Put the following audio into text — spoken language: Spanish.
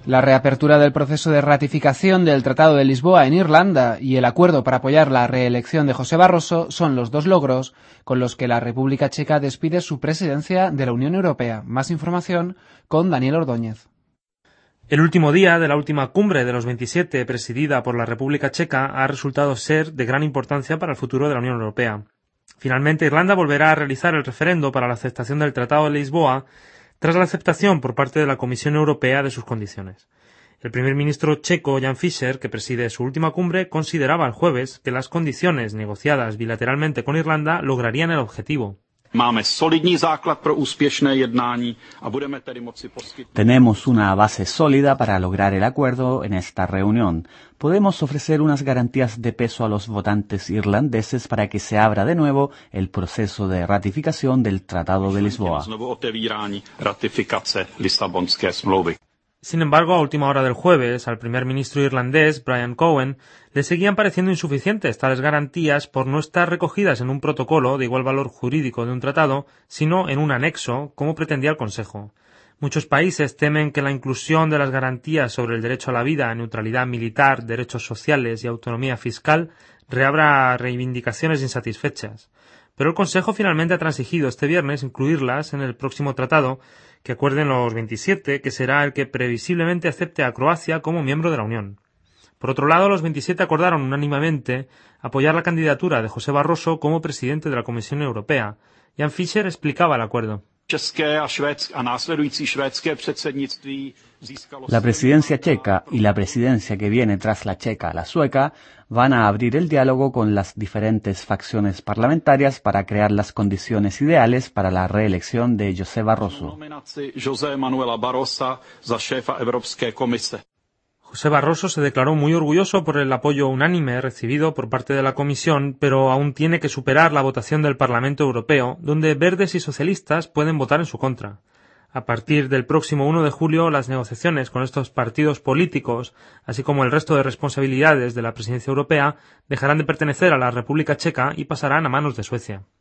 La reapertura del proceso de ratificación del Tratado de Lisboa en Irlanda y el acuerdo para apoyar la reelección de José Barroso son los dos logros con los que la República Checa despide su presidencia de la Unión Europea. Más información con Daniel Ordóñez. El último día de la última cumbre de los 27, presidida por la República Checa, ha resultado ser de gran importancia para el futuro de la Unión Europea. Finalmente, Irlanda volverá a realizar el referendo para la aceptación del Tratado de Lisboa tras la aceptación por parte de la Comisión Europea de sus condiciones. El primer ministro checo, Jan Fischer, que preside su última cumbre, consideraba el jueves que las condiciones negociadas bilateralmente con Irlanda lograrían el objetivo. Tenemos una base sólida para lograr el acuerdo en esta reunión. Podemos ofrecer unas garantías de peso a los votantes irlandeses para que se abra de nuevo el proceso de ratificación del Tratado de Lisboa. Sin embargo, a última hora del jueves, al primer ministro irlandés, Brian Cowen, le seguían pareciendo insuficientes tales garantías por no estar recogidas en un protocolo de igual valor jurídico de un tratado, sino en un anexo, como pretendía el Consejo. Muchos países temen que la inclusión de las garantías sobre el derecho a la vida, neutralidad militar, derechos sociales y autonomía fiscal reabra reivindicaciones insatisfechas. Pero el Consejo finalmente ha transigido este viernes incluirlas en el próximo tratado que acuerden los 27, que será el que previsiblemente acepte a Croacia como miembro de la Unión. Por otro lado, los 27 acordaron unánimemente apoyar la candidatura de José Barroso como presidente de la Comisión Europea. Jan Fischer explicaba el acuerdo. La presidencia checa y la presidencia que viene tras la checa, la sueca, van a abrir el diálogo con las diferentes facciones parlamentarias para crear las condiciones ideales para la reelección de José Barroso. José Barroso se declaró muy orgulloso por el apoyo unánime recibido por parte de la Comisión, pero aún tiene que superar la votación del Parlamento Europeo, donde verdes y socialistas pueden votar en su contra. A partir del próximo 1 de julio, las negociaciones con estos partidos políticos, así como el resto de responsabilidades de la presidencia europea, dejarán de pertenecer a la República Checa y pasarán a manos de Suecia.